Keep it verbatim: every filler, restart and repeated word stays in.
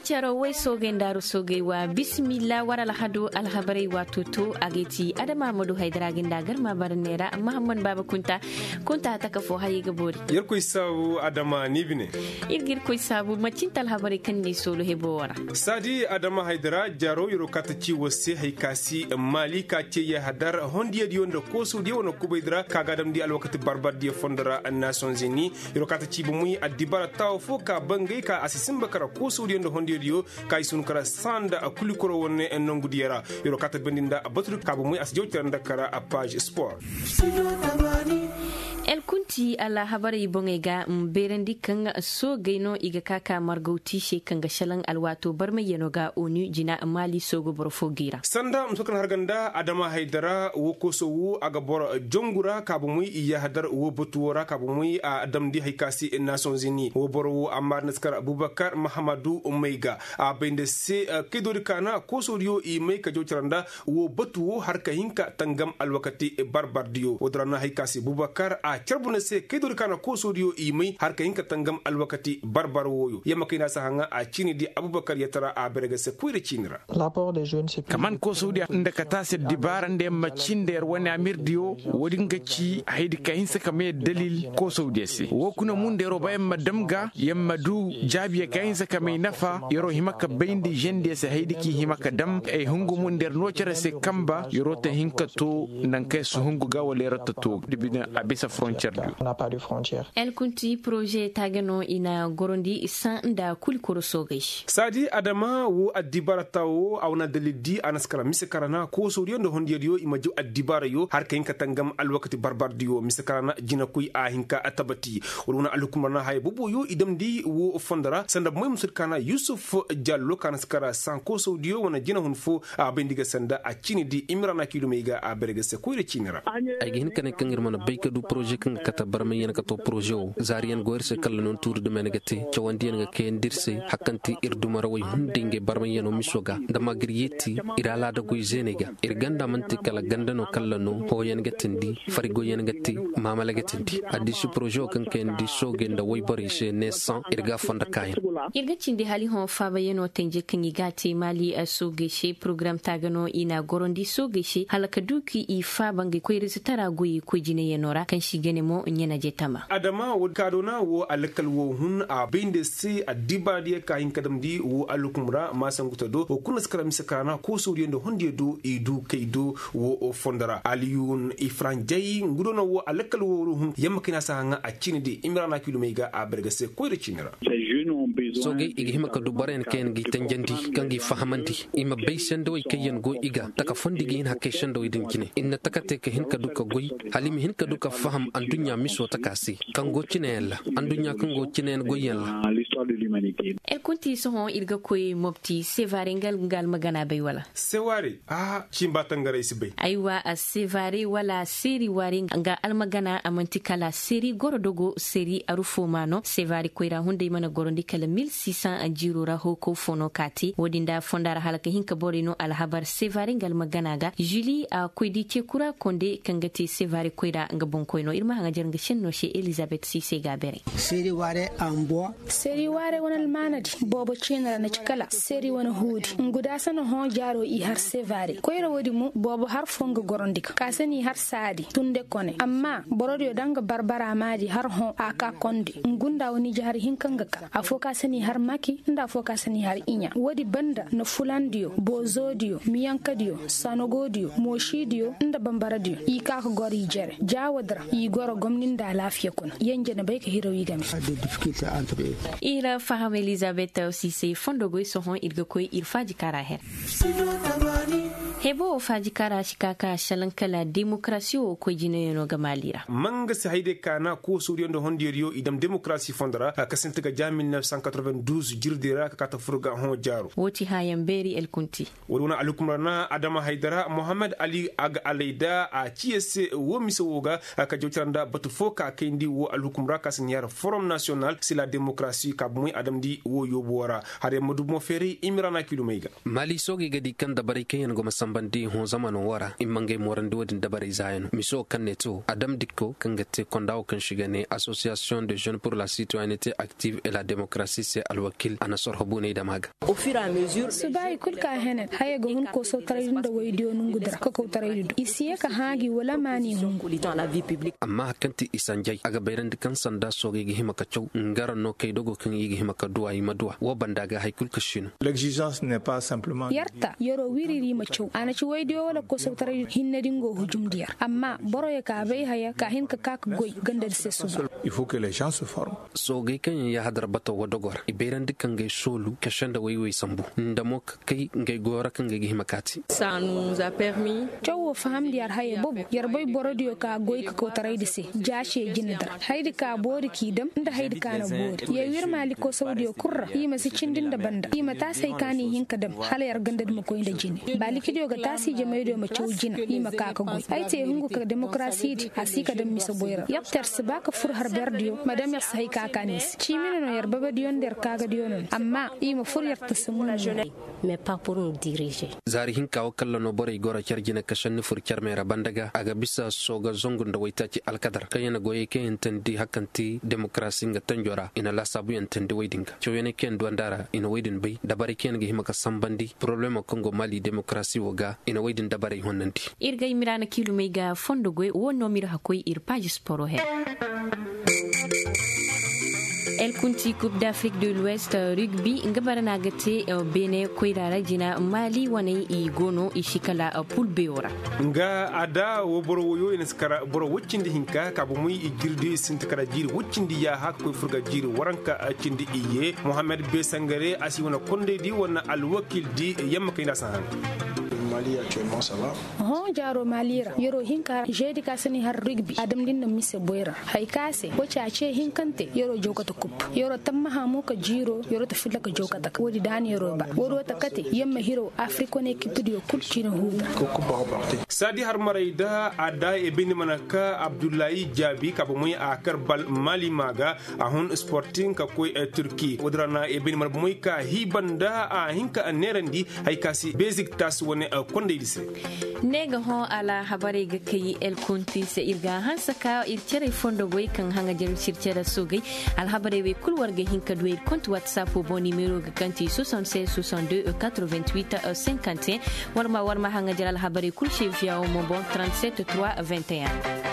caro wai soge ndaru soge wa bismillah wara alhadu alhabari wa tutu ageti adama madu haidara ginda garma barnera muhammad baba kunta kunta ta kafo hayi gabori yar ko isabu adama nibine irgir ko isabu macinta alhabari kan ni solo hebo wara sadi adama haidara jaro yoro kataci wase haikasi mali ka ce ya hadar hondiya di wanda ko su di wona kubaidra kaga dam di alwakati barbar di fondara nations unis yoro kataci bu muy adibara taw fo ka bangai ka asisin bakara ko su di wanda hondiya di kai sun kara sanda akuli koro wonne en nongu diyara yoro kata bendinda batru ka bu muy as jewtere ndakara a page sport el kunti ala habari bongega mberendi kanga so gaino iga kaka margauti she kanga shalan alwato barma yenoga onu jina mali sogo borfo gira sanda msukan harganda adama haidara woko so wu aga bor jongura kabu muy iya hadar wo botuwora kabu muy a damdi haikasi nations unis wo boro amar naskar abubakar mahamadu umaiga a bende se kedori kana ko so rio i mai ka jotranda wo botuwo harka hinka tangam alwakati barbardio wodrana haikasi abubakar a charbuna se kedori kana ko so rio i mai harka hinka tangam alwakati barbar woyo yamma kina sahanga a chini di abubakar yatara a berega se kuire chinira kaman ko so dia ndaka tase dibara nde macinder woni amirdio wodi ngaci haydi kayin saka me dalil ko so dia se wokuna mun de roba yamma damga yamma du jabiya kayin saka me nafa yoro himaka bayndi jende se haydi ki himaka dam e hungu mun der no cere se kamba yoro te hinka to nan kay su hungu gawale ratta to dibina abisa frontière on n'a pas de frontière el kunti projet tagano ina gorondi san da kulkuro sogaish sadi adama wo adibara tawo awna dalidi anaskara misakarana ko soriyo ndo hondiyo imaju adibara yo har kayin katangam alwakati barbardiyo misakarana jina kuy a hinka atabati wuruna alukumana hay bubu yo idam di wo fondara sanda moy musulkana yusuf jallo kanaskara san ko soriyo wana jina hunfo a bendiga sanda a chini di imrana kilomega a berega se kuire chinira ay hin kan kan irmana bayka du projet kan kata barma yana kato projet o zariyan goirse kala non tour de menegati chawandi yana ke ndirse hakanti irdumara way hundinge barma yana misoga da magriyeti irala da goy zenega irganda manti kala gandano kala no ho yana gatindi farigo yana gatti mamala gatindi adi su projet kan ken di sogenda way bari se ne san irga fonda kay irga cindi hali hon faba yano tenje kan igati mali asoge she program tagano ina gorondi soge she halaka duki i faba ngi ko irisitara goyi ko jine yenora kan shi gene mo nyana jetama adama wo kadona wo alakal wo hun a binde se adiba die kayin kadam di wo alukumra masanguta do o kuna skara misakana ko soriyo ndo hondiyo do e du kaydo wo o fondara aliyun ifran jayi ngudono wo alakal wo hun yamma kina sahanga a chini di imrana kilomega a bergase ko re chinira soge igi himaka du baren ken gi tanjandi kangi fahamandi ima baysan do kayen go iga taka fondi gi hin hakke shando idin kine inna takate ke hin ka duka goy halimi hin ka duka faham andunya miso takasi kango cinella andunya kango cinen goyella el kunti sohon irga koy mopti sevare ngal ngal magana bay wala seware ah chimbata ngare isbe aywa a sevare wala seri wari nga almagana amanti kala seri gorodogo seri arufo mano sevare koyra hunde mana gorondi kala mille six cents a jirora hoko fono kati wodinda fondara halaka hinka borino alhabar sevare ngal magana ga Julie a koydi tekura konde kangati sevare koyra nga bonkoyno irma nga jarnga shenno she Elizabeth Cissé Gabere seri ware ambo seri ware wonal manadi bobo chenara na chikala seri wona hudi nguda sana ho jaro i har sevare koyra wodi mu bobo har fonga gorondika kasani har saadi tunde kone amma borodio danga barbara madi har ho aka konde ngunda woni jahar hinkanga ka afoka sani har maki nda afoka sani har inya wodi banda na fulandio bozodio miyankadio sanogodio moshidio nda bambaradio i ka ko gori jere jawadra i goro gomninda lafiya kuna yanje na bayka hirawi game ira faham Elizabeth Cissé fondogo sohon irga koy irfaji kara her hebo faji kara shikaka shalankala demokrasi o ko jine no gamalira manga si hayde kana ko suriyo ndo hondiyo idam demokrasi fondara kasintaga jam mille neuf cent quatre-vingt-douze jirdira ka ta furga hon jaro woti hayamberi el kunti wona alukumrana adama haidara muhammad ali ag alaida a ciese wo misowoga ka jotanda batu foka kendi wo alukumra kasinyar forum national c'est la démocratie ka muy adam di wo yobora hade modu mo feri imrana kilomega mali sogi gadi kan da bari kayen go masam sambandi ho zamano wara imangai morandi wadin dabare zayano miso kanneto adam dikko kangate kondawo kan shigane association de jeunes pour la citoyenneté active et la démocratie c'est alwakil ana sorhobune da maga au fur et à mesure subai kulka henen haye go hun ko so tarayin da waydiyo nungudra ko ko tarayidu isiye ka hagi wala mani hungu dans la vie publique amma kanti isanjay aga bayran dikan sanda soge gi himaka chow ngara no kay dogo kan yigi himaka duwa yimadwa wo bandaga hay kulka shino l'exigence n'est pas simplement yarta yoro wiriri ma chow ana ci waydiyo wala ko so tarayidu hinne dingo hujum diyar amma boro ya ka bay haya ka hin ka kak goy gandal se su il faut que les gens se forment soge kan ya hadar bato wadogor ibayran dikan gay solu kashanda waywe sambu ndamo kai ngay gora kan gi himakati ça nous a permis chow faham diyar haye bobo yar boy boro diyo ka goy ka ko taraydi se jashe jinidar haydi ka bori kidam inda haydi kana bori ye wir mali ko saudiyo kurra yima si cindin da banda yima ta sai kani hinka dam halayar gandad mu ko inda jini bali kidiyo ga tasi je maydo ma chawjina yima ka ka goy ai te hungu ka demokrasi di asika dam misa boyra yaptar se baka fur har berdiyo madam ya sai ka kanis chimino no yar baba diyon der kaga diyon amma yima fur yar tasmu mais pas pour nous diriger zari hinka wakalla no bore gora charjina kashan fur charmera bandaga aga bisa soga zongun da waitaci alkadar kayana goye ke entendi hakanti demokrasi nga tanjora ina la sabu entendi waidinga choyene ken duandara ina waidin bay dabari ken ga himaka sambandi problema kongo mali demokrasi woga ina waidin dabari honnanti irga imirana kilomega fondo goy wonno mira hakoy ir page sporo he El Kunti Coupe d'Afrique de l'Ouest rugby ngabarana gate bene koirara jina Mali wane i gono ishikala pool beora nga ada wo boro woyo ina skara boro wuccindi hinka kabu muy i girdi sintakara jiri wuccindi ya hakko furga jiri waranka cindi iye Mohamed B Sangare asi wona konde di wona al wakil di yamma kayna sahan Mali actuellement ça va. Oh jaro malira yoro hinka jedi kasani har rugby adam din na mise boyra hay kase wace a ce hinkante yoro jokata kup yoro tamma ha mo ka jiro yoro ta filla ka jokata wodi dan yoro ba wodo ta kate yamma hero afriko ne kipidio kulci na huda ko ko ba ba sadi har maraida ada e bini manaka Abdullahi Jabi ka bo muy a karbal Mali maga a hon sporting ka koy e Turki wodrana e bini man muy ka hibanda a hinka anerandi hay kasi basic tas woni konde dise nega ho ala habare ga kai El Kunti se irga hansaka irtere fondo boy kan hanga jaru sirtere sogay al habare we kulwar ga hinka do compte WhatsApp bo numero ga kanti soixante-seize soixante-deux quatre-vingt-huit cinquante warma warma hanga jaral habare kul chef ya mo bon trente-sept trois vingt et un